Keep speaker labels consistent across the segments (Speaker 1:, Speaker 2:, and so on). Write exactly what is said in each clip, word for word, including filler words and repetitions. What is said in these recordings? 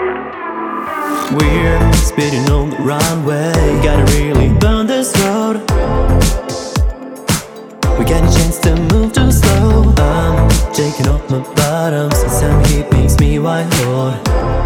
Speaker 1: We're speeding on the runway, gotta really burn this road. We got a chance to move too slow. I'm taking off my bottoms, and some heat makes me white hot.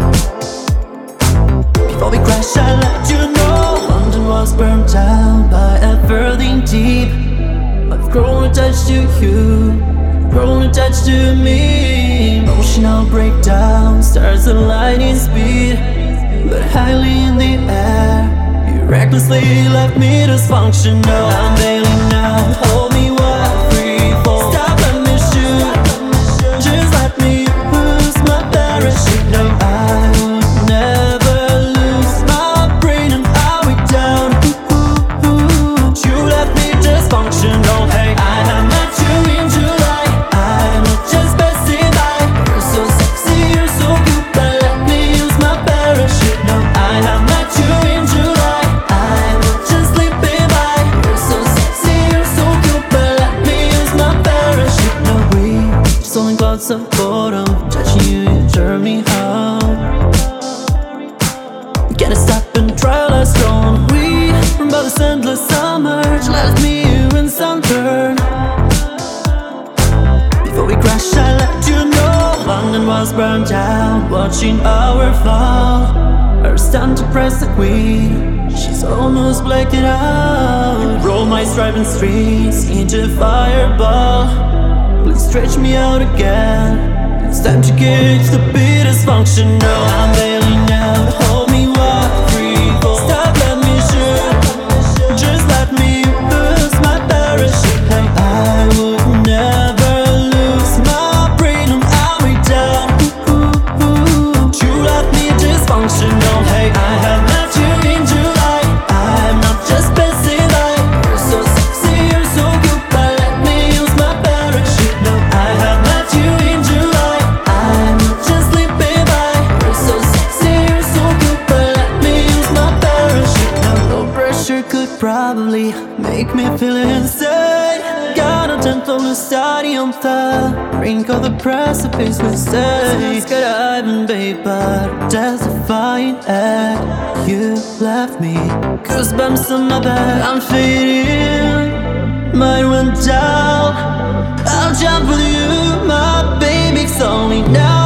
Speaker 1: Before we crash, I let you know London was burned down by everything deep. I've grown attached to you, grown attached to me. Emotional breakdown starts at lightning speed, but highly in the air. You recklessly left me dysfunctional. I'm bailing now, hold me while I free fall. Stop, let me shoot, just let me lose my parachute. No, I would never lose my brain and I'll be down. Ooh, ooh, ooh. You left me dysfunctional. Hey, I have met you in July, I'm not just passing by. You're so sexy, you're so cute, but let me use my parachute. No, I have met you in July, I'm not just sleeping by. You're so sexy, you're so cute, but let me use my parachute. No, we just only clouds of boredom. Touching you, you turn me on. We can't stop and try last strong. We run by this endless summer, just left me you in sunburn. Before we crash, I let you know London was burned down, watching our fall. First time to press the queen, she's almost blacked it out. Roll my striping streets into a fireball. Please stretch me out again. It's time to gauge the beat is functional. I'm bailing out, hold me while I free fall. Stop, let me shoot, just let me lose my parachute. Hey, I would never lose my brain and I'll be down. Ooh, ooh, ooh. You left me dysfunctional. Hey, I have met you in July, I'm not just passing by. You're so sexy, you're so cute, but let me use my parachute. No, I have met you in July, I'm not just sleeping by. You're so sexy, you're so cute, but let me use my parachute. No, low pressure could probably make me feel insane. Got a tenth on the stadium fell, brink of the precipice we stay. Skydiving, babe, but testifying at you left me. Goosebumps on my back, I'm fading. Mine went down, I'll jump with you, my baby. It's only now